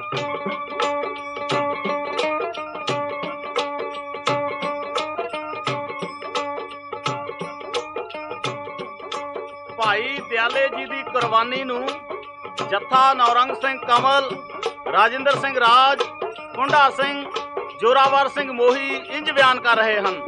ਭਾਈ ਦਿਆਲੇ ਜੀ ਦੀ ਕੁਰਬਾਨੀ ਨੂੰ ਜੱਥਾ ਨੌਰੰਗ ਸਿੰਘ ਕਮਲ, ਰਾਜਿੰਦਰ ਸਿੰਘ ਰਾਜ, ਕੁੰਡਾ ਸਿੰਘ, ਜੋਰਾਵਰ ਸਿੰਘ ਮੋਹੀ ਇੰਜ ਬਿਆਨ ਕਰ ਰਹੇ ਹਨ।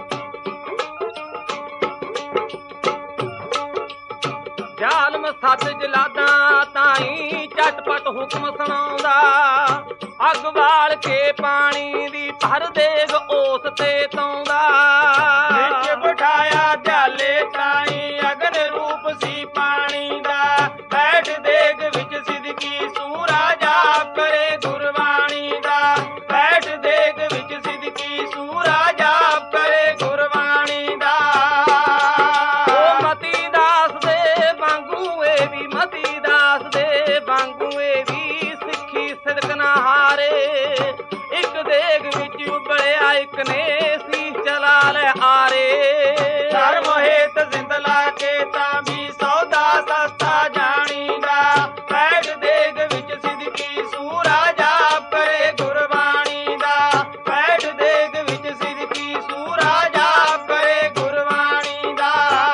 ਜ਼ਾਲਮ ਸੱਤ ਜਲਾਦਾਂ ਤਾਈਂ ਝਟਪਟ ਹੁਕਮ ਸੁਣਾਉਂਦਾ, ਅੱਗ ਬਾਲ ਕੇ ਪਾਣੀ ਦੀ ਭਰ ਦੇਗ ਉਸ ਤੇ ਤਾਉਂਦਾ। ਵਿੱਚ ਬਿਠਾਇਆ ਦਿਆਲੇ ਤਾਈਂ ਅਗਨ ਰੂਪ ਸੀ ਪਾਣੀ ਦਾ, ਬੈਠ ਦੇਗ ਵਿੱਚ ਸਿਦਕੀ ਸੂਰਾ ਜਾਪ ਕਰੇ ਗੁਰਬਾਣੀ ਦਾ, ਬੈਠ ਦੇਗ ਵਿੱਚ ਸਿਦਕੀ ਸੂਰਾ ਜਾਪ ਕਰੇ ਗੁਰਬਾਣੀ ਦਾ। ਉਹ ਮਤੀ ਦਾਸ ਦੇ ਵਾਂਗੂ ਇਹ ਵੀ, ਮਤੀ ਦਾਸ ਦੇ ਵਾਂਗੂ ਇਹ ਵੀ ਸਿੱਖੀ ਸਿਦਕ ਨਾ ਹਾਰੇ। ਇੱਕ ਦੇਗ ਵਿੱਚ ਉਬਲਿਆ ਇੱਕ ਨੇ ਸੀ ਚਲਾ ਲੈ ਆਰੇ। ਧਰਮ ਹੇਤ ਜ਼ਿੰਦ ਲਾ ਕੇ ਤਾਂ ਵੀ ਸੌਦਾ ਸਸਤਾ ਜਾਣੀਦਾ, ਬੈਠ ਦੇਗ ਵਿੱਚ ਸਿਦਕੀ ਸੂਰਾ ਜਾਪ ਕਰੇ ਗੁਰਬਾਣੀ ਦਾ, ਬੈਠ ਦੇਗ ਵਿੱਚ ਸਿਦਕੀ ਸੂਰਾ ਜਾਪ ਕਰੇ ਗੁਰਬਾਣੀ ਦਾ।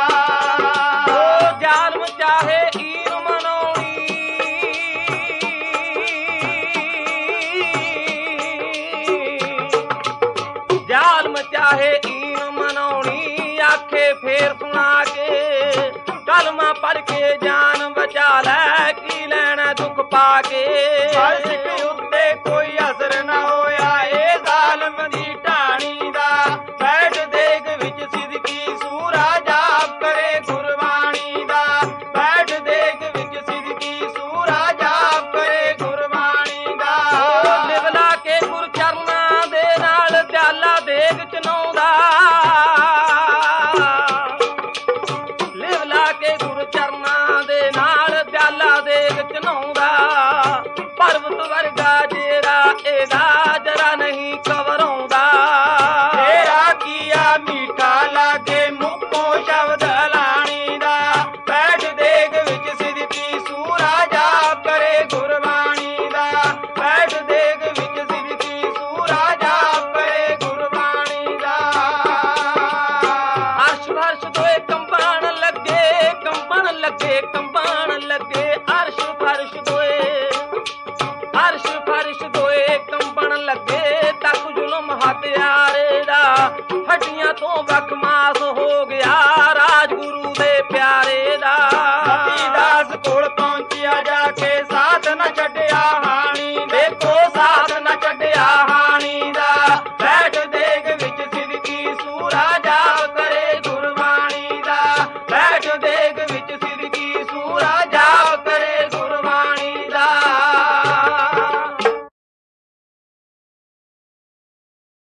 ਉਹ ਜ਼ਾਲਮ ਚਾਹੇ ਈਨ ਮਨਾਉਣੀ, ਜ਼ਾਲਮ ਚਾਹੇ ਈਨ ਮਨਾਉਣੀ, ਆਖੇ ਫੇਰ ਸੁਣਾ ਕੇ ਕਲਮਾ ਪੜ ਕੇ ਜਾਨ ਬਚਾ ਲੈ, ਕੀ ਲੈਣਾ ਦੁੱਖ ਪਾ ਕੇ। ਸਿੱਖ ਉੱਤੇ ਕੋਈ ਅਸਰ ਨਾ ਹੋਇਆ ਇਹ ਜ਼ਾਲਮ ਦੀ ਢਾਣੀ ਦਾ, ਬੈਠ ਦੇਗ ਵਿੱਚ ਸਿਦਕੀ ਸੂਰਾ ਜਾਪ ਕਰੇ ਗੁਰਬਾਣੀ ਦਾ, ਬੈਠ ਦੇਗ ਵਿੱਚ ਸਿਦਕੀ ਸੂਰਾ ਜਾਪ ਕਰੇ ਗੁਰਬਾਣੀ ਦਾ। ਲਿਵ ਲਾ ਕੇ ਗੁਰ ਚਰਨਾਂ ਦੇ ਨਾਲ ਦਿਆਲਾ ਦੇਗ ਚਨਾਉਂਦਾ, ਲਿਵ ਲਾ ਕੇ ਗੁਰ ਚਰਨਾਂ ਦੇ ਨਾਲ ਦਿਆਲਾ ਦੇਗ ਚਨਾਉਂਦਾ। ਪਰਬਤ ਵਰਗਾ ਜਿਹੜਾ ਇਹਦਾ ਜਰਾ ਨਹੀਂ ਘਬਰਾਉਂਦਾ, ਤੇਰਾ ਕੀਆ ਮੀਠਾ ਲਾਗੇ ਮੁੱਖੋਂ ਸ਼ਬਦ ਲਾਣੀ ਦਾ, ਬੈਠ ਦੇਗ ਵਿੱਚ ਸਿਦਕੀ ਸੂਰਾ ਜਾਪ ਕਰੇ ਗੁਰਬਾਣੀ ਦਾ, ਬੈਠ ਦੇਗ ਵਿੱਚ ਸਿਦਕੀ ਸੂਰਾ ਜਾਪ ਕਰੇ ਗੁਰਬਾਣੀ ਦਾ। ਅਰਸ਼ ਫਰਸ਼ ਦੋਏ ਕੰਬਣ ਲੱਗੇ, ਕੰਬਣ ਲੱਗੇ, ਕੰਬਣ ਲੱਗੇ, ਅਰਸ਼ ਫਰਸ਼ ਦੋਏ, ਅਰਸ਼ ਫਰਸ਼ ਦੋਏ ਕੰਬਣ ਲੱਗੇ। ਤੱਕ ਜ਼ੁਲਮ ਹੱਥਿਆਰੇ ਦਾ, ਹੱਡੀਆਂ ਤੋਂ ਵੱਖ